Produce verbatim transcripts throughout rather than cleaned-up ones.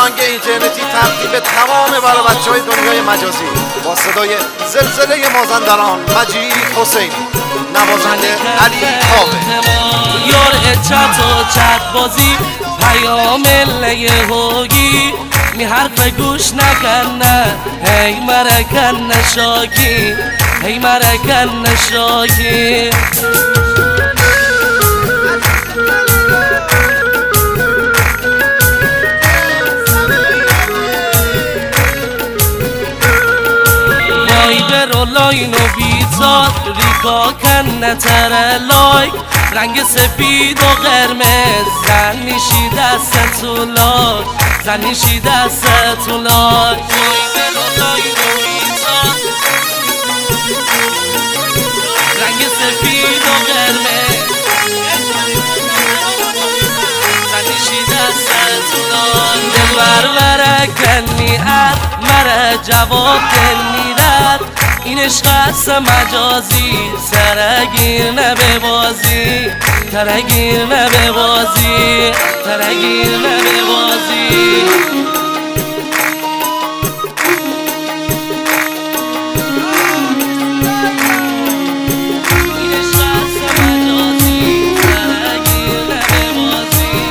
فرهنگ اینترنتی تبدیل به تمام برای بچه های دنیای مجازی با صدای زلزله مازندران مجید حسینی، نوازنده علی کاوه. یار چت و چت بازی پیام لیه هوگی می حرف گوش نکنه هی مرکن نشاکی هی مرکن نشاکی وایبر و لاین و بیزاد ریکا کنه تره لایک رنگ سفید و قرمز زن نیشی دست تو لاک زن نیشی دست تو لاک وایبر و لاین و بیزاد رنگ سفید و قرمز زن نیشی دست تو لاک دل بربره کنی ار مره جواب دل رد این عشق است مجازی سرگیر نبه بازی ترگیر نبه بازی ترگیر نبه بازی این عشق است مجازی سرگیر نبه بازی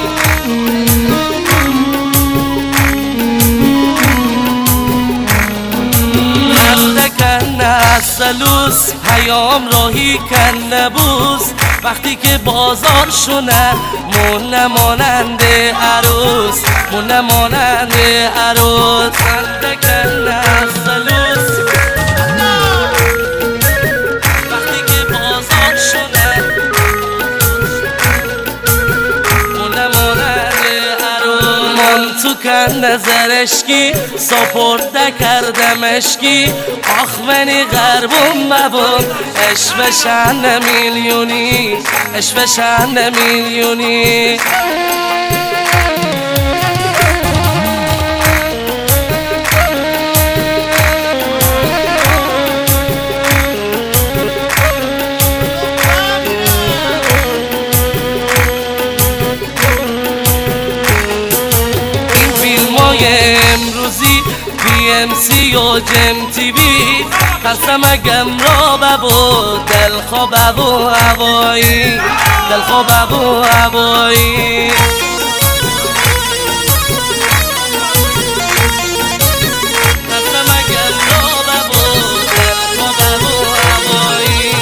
سلوس پیام راهی کنه بوس وقتی که بازار شونه مونه ماننده عروس مونه ماننده عروس خنده کنه سلوس وقتی که بازار شونه مونه ماننده عروس من تو کنه زرشکی سپرده کردمشکی آخ منی غربون مبون عشق شن میلیونی عشق شن میلیونی این فیلم های امروزی بی ام سی و جم تی وی قسم اگم را ببو دل خواب بو هوایی دل خواب بو هوایی قسم اگم را ببو دل خواب بو هوایی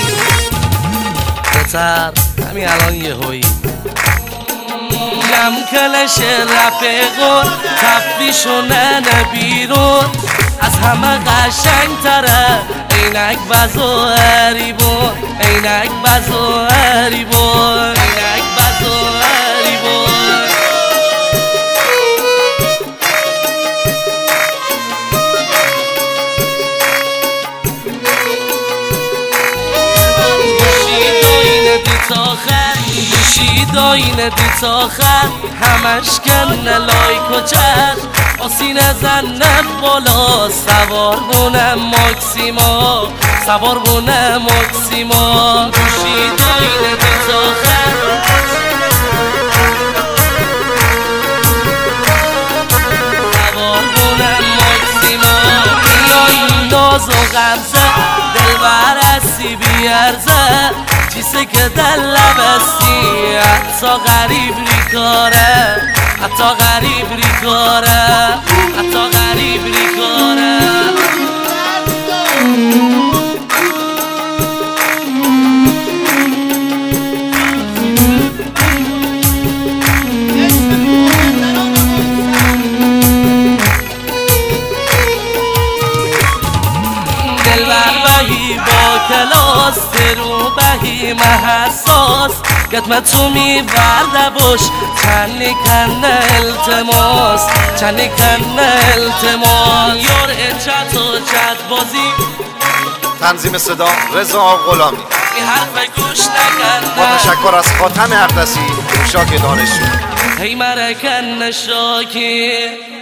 بتر همین الان یه هویی جم کلش رفیقون تفیشونن بیرون از همه قشنگ تره اینک بزو هریبون اینک بزو هریبون اینک بزو هریبون گوشی داینه دیت آخر گوشی داینه دیت آخر همش کنه لایک و چشم آسینه زنه بالا سوار بونه ماکسیما سوار بونه ماکسیما گوشی داینه دیت آخر سوار بونه ماکسیما بیایی ناز و غمزه دل برسی بیارزه چیزی که دل لبستی حتی غریب ریکاره حتی غریب ریکاره حتی غریب ریکاره دل بهی با کلاس رو بهی محساس گتمه تو میورده باش چنی کنه التماس چنی کنه التماس یار چت و چت بازی تنظیم صدا رضا غلامی این حرف گوش نکنه با تشکر از خاتم اقدسی شاک دانشجو هی مرکن نشاکی